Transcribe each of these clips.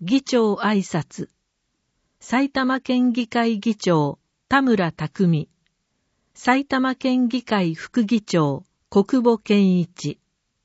議長挨拶。埼玉県議会議長、田村匠。埼玉県議会副議長、小久保健一。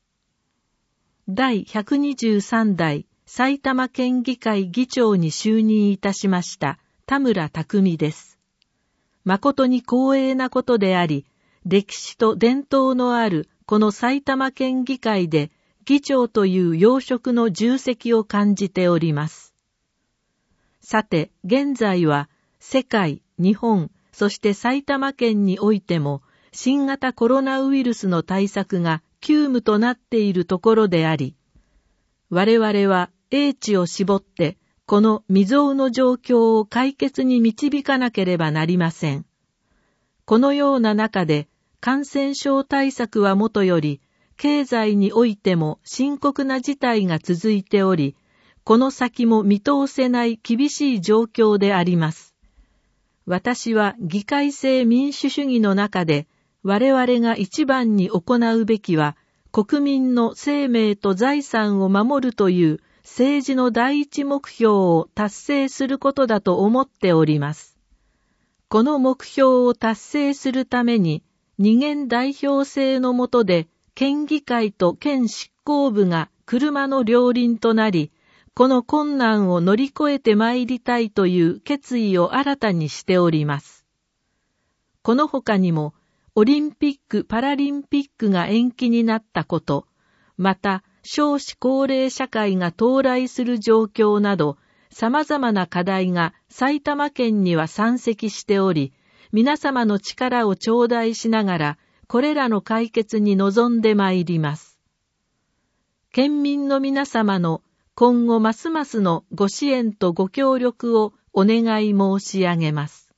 第123代埼玉県議会議長に就任いたしました田村匠です。誠に光栄なことであり、歴史と伝統のあるこの埼玉県議会で議長という要職の重責を感じております。さて、現在は世界、日本、そして埼玉県においても新型コロナウイルスの対策が急務となっているところであり、我々は英知を絞ってこの未曾有の状況を解決に導かなければなりません。このような中で感染症対策はもとより、経済においても深刻な事態が続いており、この先も見通せない厳しい状況であります。私は議会制民主主義の中で、我々が一番に行うべきは、国民の生命と財産を守るという政治の第一目標を達成することだと思っております。この目標を達成するために、二元代表制の下で、県議会と県執行部が車の両輪となり、この困難を乗り越えて参りたいという決意を新たにしております。この他にも、オリンピック・パラリンピックが延期になったこと、また少子高齢社会が到来する状況など、様々な課題が埼玉県には山積しており、皆様の力を頂戴しながら、これらの解決に臨んで参ります。県民の皆様の今後ますますのご支援とご協力をお願い申し上げます。